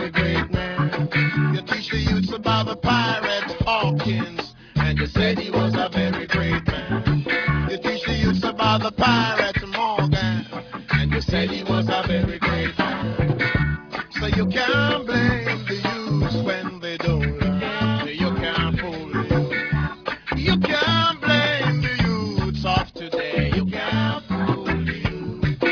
very great man. You teach the youths about the pirate Hawkins, and you said he was a very great man. You teach the youths about the pirate Morgan, and you said he was a very great man. So you can't blame the youths when they don't learn. You can't fool the youth. You can't blame the youths of today. You can't fool the youth.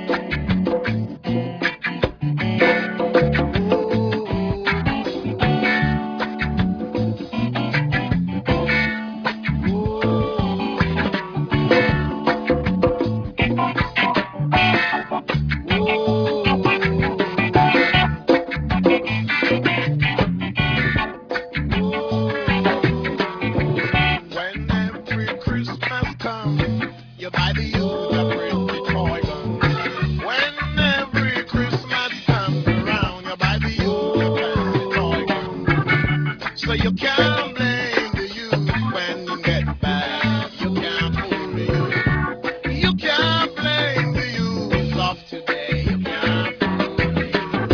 When every Christmas comes, you buy the youth a pretty toy gun. When every Christmas comes around, you buy the youth a fancy toy gun. So you can't blame the youth when you get back. You can't fool the youth. You can't blame the youth of today. You can't fool the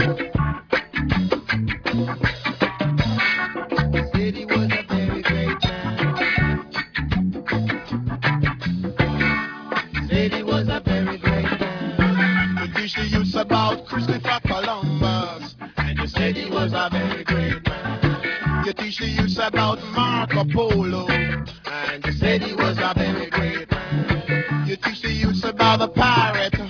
youth. Said he was a very great man. Said he was a very great man. You teach the youths about Christopher Columbus, and you said he was a very great man. You teach the youths about Marco Polo, and you said he was a very great man. You teach the youths about the pirate